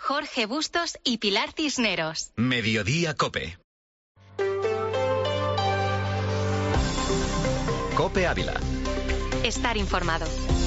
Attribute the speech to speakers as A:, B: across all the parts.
A: Jorge Bustos y Pilar Cisneros.
B: Mediodía COPE. COPE Ávila.
A: Estar informado.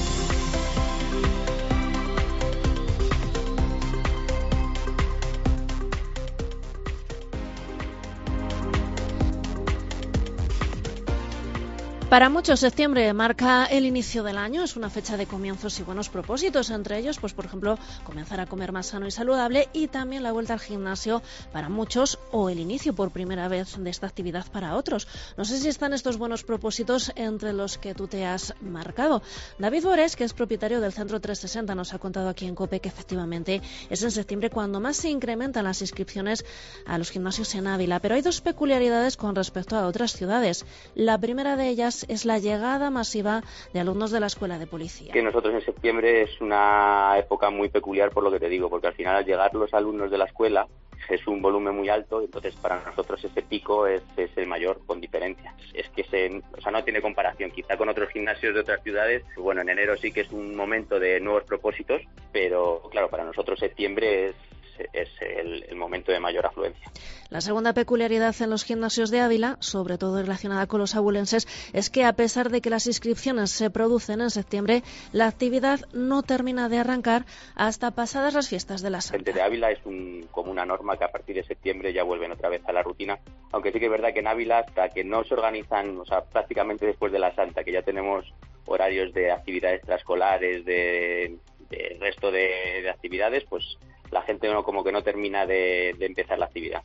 C: Para muchos, septiembre marca el inicio del año, es una fecha de comienzos y buenos propósitos, entre ellos, pues por ejemplo, comenzar a comer más sano y saludable y también la vuelta al gimnasio para muchos o el inicio por primera vez de esta actividad para otros. No sé si están estos buenos propósitos entre los que tú te has marcado. David Bores, que es propietario del Centro 360, nos ha contado aquí en COPE que efectivamente es en septiembre cuando más se incrementan las inscripciones a los gimnasios en Ávila, pero hay dos peculiaridades con respecto a otras ciudades. La primera de ellas es la llegada masiva de alumnos de la Escuela de Policía.
D: Que nosotros en septiembre es una época muy peculiar por lo que te digo, porque al final al llegar los alumnos de la escuela es un volumen muy alto, entonces para nosotros ese pico es el mayor con diferencia. Es que no tiene comparación, quizá con otros gimnasios de otras ciudades. Bueno, en enero sí que es un momento de nuevos propósitos, pero claro, para nosotros septiembre es el momento de mayor afluencia.
C: La segunda peculiaridad en los gimnasios de Ávila, sobre todo relacionada con los abulenses, es que a pesar de que las inscripciones se producen en septiembre, la actividad no termina de arrancar hasta pasadas las fiestas de la Santa.
D: El de Ávila es como una norma que a partir de septiembre ya vuelven otra vez a la rutina, aunque sí que es verdad que en Ávila hasta que no se organizan, prácticamente después de la Santa, que ya tenemos horarios de actividades extraescolares, de resto de actividades, pues la gente como que no termina de empezar la actividad.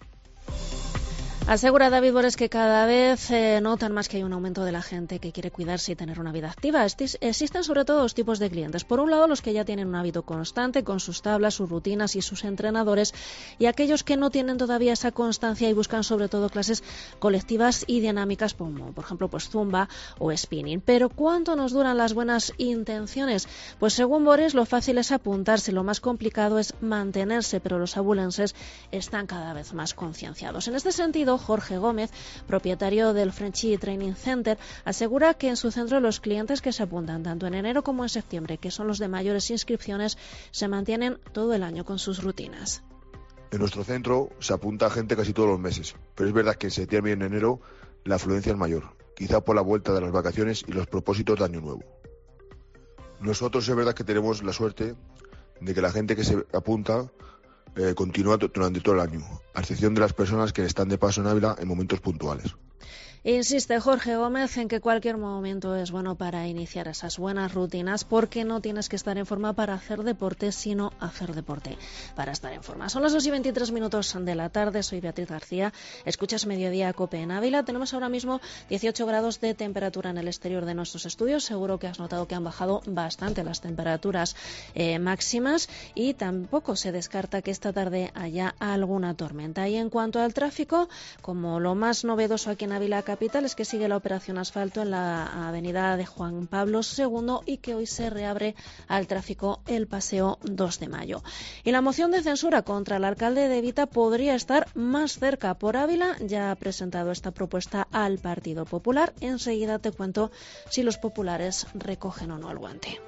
C: Asegura David Bores que cada vez notan más que hay un aumento de la gente que quiere cuidarse y tener una vida activa. Existen sobre todo dos tipos de clientes. Por un lado, los que ya tienen un hábito constante con sus tablas, sus rutinas y sus entrenadores, y aquellos que no tienen todavía esa constancia y buscan sobre todo clases colectivas y dinámicas como, por ejemplo, pues zumba o spinning. Pero ¿cuánto nos duran las buenas intenciones? Pues según Bores, lo fácil es apuntarse, lo más complicado es mantenerse, pero los abulenses están cada vez más concienciados. En este sentido, Jorge Gómez, propietario del Frenchy Training Center, asegura que en su centro los clientes que se apuntan tanto en enero como en septiembre, que son los de mayores inscripciones, se mantienen todo el año con sus rutinas.
E: En nuestro centro se apunta gente casi todos los meses, pero es verdad que en septiembre y en enero la afluencia es mayor, quizá por la vuelta de las vacaciones y los propósitos de Año Nuevo. Nosotros es verdad que tenemos la suerte de que la gente que se apunta continúa durante todo el año, a excepción de las personas que están de paso en Ávila en momentos puntuales.
C: Insiste Jorge Gómez en que cualquier momento es bueno para iniciar esas buenas rutinas porque no tienes que estar en forma para hacer deporte, sino hacer deporte para estar en forma. Son las 2:23 de la tarde, soy Beatriz García, escuchas Mediodía COPE en Ávila. Tenemos ahora mismo 18 grados de temperatura en el exterior de nuestros estudios. Seguro que has notado que han bajado bastante las temperaturas máximas y tampoco se descarta que esta tarde haya alguna tormenta. Y en cuanto al tráfico, como lo más novedoso aquí en Ávila capital es que sigue la operación asfalto en la avenida de Juan Pablo II y que hoy se reabre al tráfico el paseo 2 de mayo. Y la moción de censura contra el alcalde de Evita podría estar más cerca. Por Ávila ya ha presentado esta propuesta al Partido Popular. Enseguida te cuento si los populares recogen o no el guante.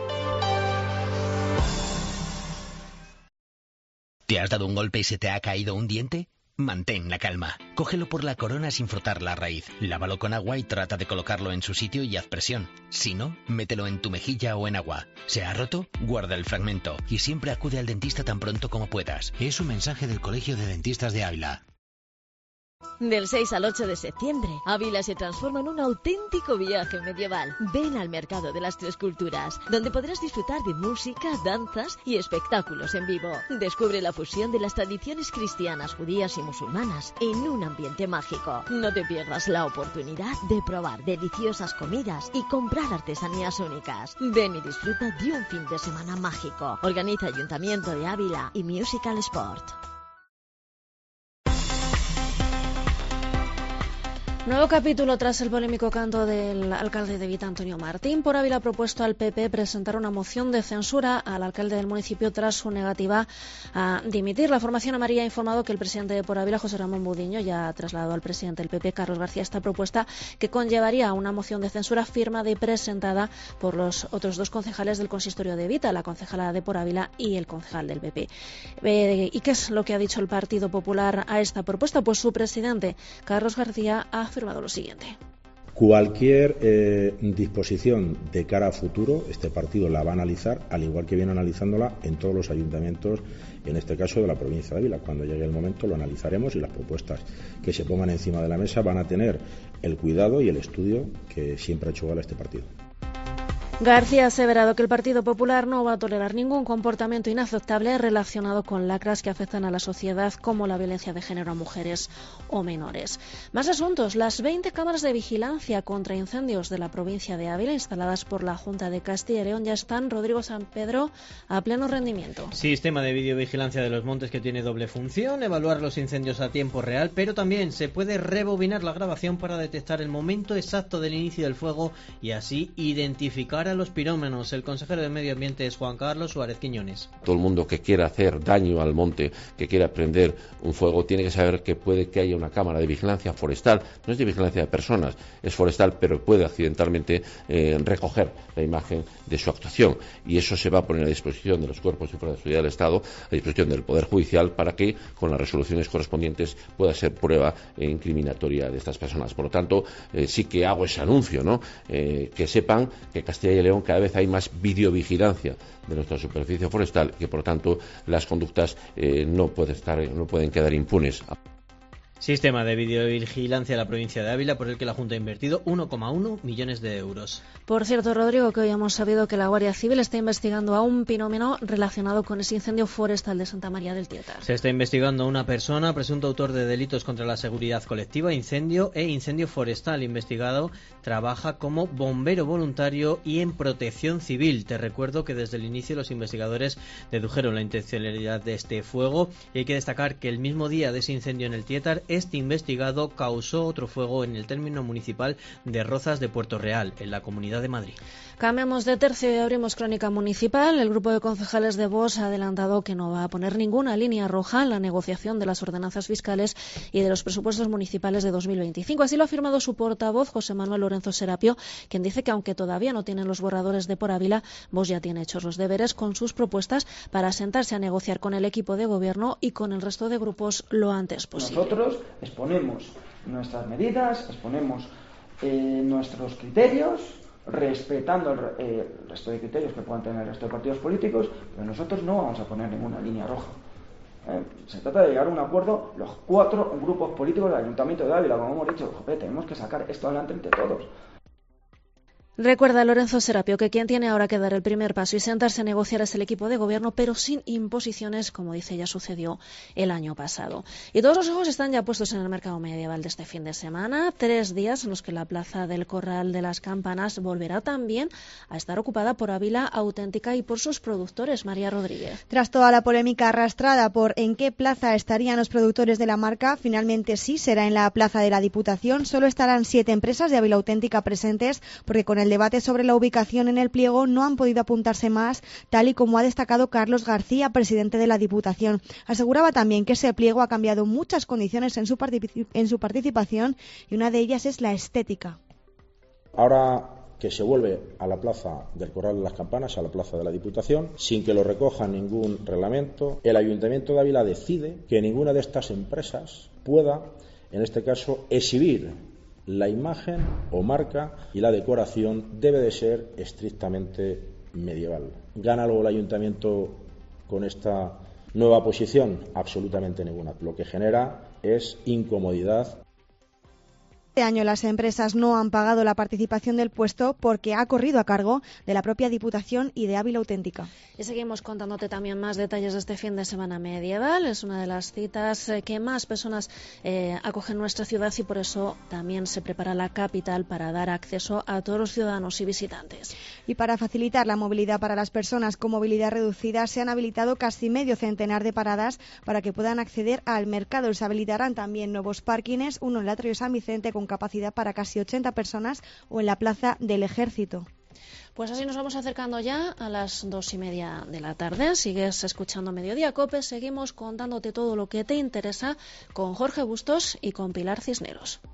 F: ¿Te has dado un golpe y se te ha caído un diente? Mantén la calma. Cógelo por la corona sin frotar la raíz. Lávalo con agua y trata de colocarlo en su sitio y haz presión. Si no, mételo en tu mejilla o en agua. ¿Se ha roto? Guarda el fragmento y siempre acude al dentista tan pronto como puedas. Es un mensaje del Colegio de Dentistas de Ávila.
G: Del 6 al 8 de septiembre, Ávila se transforma en un auténtico viaje medieval. Ven al Mercado de las Tres Culturas, donde podrás disfrutar de música, danzas y espectáculos en vivo. Descubre la fusión de las tradiciones cristianas, judías y musulmanas en un ambiente mágico. No te pierdas la oportunidad de probar deliciosas comidas y comprar artesanías únicas. Ven y disfruta de un fin de semana mágico. Organiza Ayuntamiento de Ávila y Musical Sport.
C: Nuevo capítulo tras el polémico canto del alcalde de Vita, Antonio Martín. Por Ávila ha propuesto al PP presentar una moción de censura al alcalde del municipio tras su negativa a dimitir. La formación amarilla ha informado que el presidente de Por Ávila, José Ramón Budiño, ya ha trasladado al presidente del PP, Carlos García, esta propuesta que conllevaría una moción de censura firmada y presentada por los otros dos concejales del consistorio de Vita, la concejala de Por Ávila y el concejal del PP. ¿Y qué es lo que ha dicho el Partido Popular a esta propuesta? Pues su presidente, Carlos García, ha afirmado lo siguiente.
H: Cualquier disposición de cara a futuro, este partido la va a analizar, al igual que viene analizándola en todos los ayuntamientos, en este caso de la provincia de Ávila. Cuando llegue el momento lo analizaremos y las propuestas que se pongan encima de la mesa van a tener el cuidado y el estudio que siempre ha hecho gala este partido.
C: García ha aseverado que el Partido Popular no va a tolerar ningún comportamiento inaceptable relacionado con lacras que afectan a la sociedad, como la violencia de género a mujeres o menores. Más asuntos. Las 20 cámaras de vigilancia contra incendios de la provincia de Ávila, instaladas por la Junta de Castilla y León, ya están, Rodrigo San Pedro, a pleno rendimiento.
I: Sistema de videovigilancia de los montes que tiene doble función: evaluar los incendios a tiempo real, pero también se puede rebobinar la grabación para detectar el momento exacto del inicio del fuego y así identificar a los pirómanos. El consejero de Medio Ambiente es Juan Carlos Suárez Quiñones.
J: Todo el mundo que quiera hacer daño al monte, que quiera prender un fuego, tiene que saber que puede que haya una cámara de vigilancia forestal. No es de vigilancia de personas, es forestal, pero puede accidentalmente recoger la imagen de su actuación. Y eso se va a poner a disposición de los cuerpos de fuerza de seguridad del Estado, a disposición del Poder Judicial, para que con las resoluciones correspondientes pueda ser prueba incriminatoria de estas personas. Por lo tanto, sí que hago ese anuncio, ¿no? Que sepan que Castilla y León cada vez hay más videovigilancia de nuestra superficie forestal, que por lo tanto las conductas no pueden quedar impunes.
I: Sistema de videovigilancia de la provincia de Ávila, por el que la Junta ha invertido 1,1 millones de euros.
C: Por cierto, Rodrigo, que hoy hemos sabido que la Guardia Civil está investigando a un pirómano relacionado con ese incendio forestal de Santa María del Tietar.
I: Se está investigando a una persona, presunto autor de delitos contra la seguridad colectiva, incendio forestal. Investigado trabaja como bombero voluntario y en protección civil. Te recuerdo que desde el inicio los investigadores dedujeron la intencionalidad de este fuego, y hay que destacar que el mismo día de ese incendio en el Tietar, este investigado causó otro fuego en el término municipal de Rozas de Puerto Real, en la Comunidad de Madrid.
C: Cambiamos de tercio y abrimos crónica municipal. El grupo de concejales de Vox ha adelantado que no va a poner ninguna línea roja en la negociación de las ordenanzas fiscales y de los presupuestos municipales de 2025. Así lo ha afirmado su portavoz, José Manuel Lorenzo Serapio, quien dice que aunque todavía no tienen los borradores de Por Ávila, Vox ya tiene hechos los deberes con sus propuestas para sentarse a negociar con el equipo de gobierno y con el resto de grupos lo antes posible.
K: Nosotros exponemos nuestras medidas, exponemos nuestros criterios, respetando el resto de criterios que puedan tener el resto de partidos políticos, pero nosotros no vamos a poner ninguna línea roja. Se trata de llegar a un acuerdo los 4 grupos políticos del Ayuntamiento de Ávila, como hemos dicho. Tenemos que sacar esto adelante entre todos.
C: Recuerda Lorenzo Serapio que quien tiene ahora que dar el primer paso y sentarse a negociar es el equipo de gobierno, pero sin imposiciones, como dice, ya sucedió el año pasado. Y todos los ojos están ya puestos en el mercado medieval de este fin de semana, 3 días en los que la plaza del Corral de las Campanas volverá también a estar ocupada por Ávila Auténtica y por sus productores. María Rodríguez.
L: Tras toda la polémica arrastrada por en qué plaza estarían los productores de la marca, finalmente sí será en la plaza de la Diputación. Solo estarán 7 empresas de Ávila Auténtica presentes, porque con el debate sobre la ubicación en el pliego no han podido apuntarse más, tal y como ha destacado Carlos García, presidente de la Diputación. Aseguraba también que ese pliego ha cambiado muchas condiciones en su participación y una de ellas es la estética.
H: Ahora que se vuelve a la plaza del Corral de las Campanas, a la plaza de la Diputación, sin que lo recoja ningún reglamento, el Ayuntamiento de Ávila decide que ninguna de estas empresas pueda, en este caso, exhibir la imagen o marca, y la decoración debe de ser estrictamente medieval. ¿Gana algo el Ayuntamiento con esta nueva posición? Absolutamente ninguna. Lo que genera es incomodidad.
L: Este año las empresas no han pagado la participación del puesto porque ha corrido a cargo de la propia Diputación y de Ávila Auténtica.
C: Y seguimos contándote también más detalles de este fin de semana medieval. Es una de las citas que más personas acogen en nuestra ciudad, y por eso también se prepara la capital para dar acceso a todos los ciudadanos y visitantes.
L: Y para facilitar la movilidad para las personas con movilidad reducida, se han habilitado casi medio centenar de paradas para que puedan acceder al mercado. Se habilitarán también nuevos parkings, uno en el Atrio San Vicente con con capacidad para casi 80 personas, o en la Plaza del Ejército.
C: Pues así nos vamos acercando ya a las 2:30 de la tarde. Sigues escuchando Mediodía COPE. Seguimos contándote todo lo que te interesa con Jorge Bustos y con Pilar Cisneros.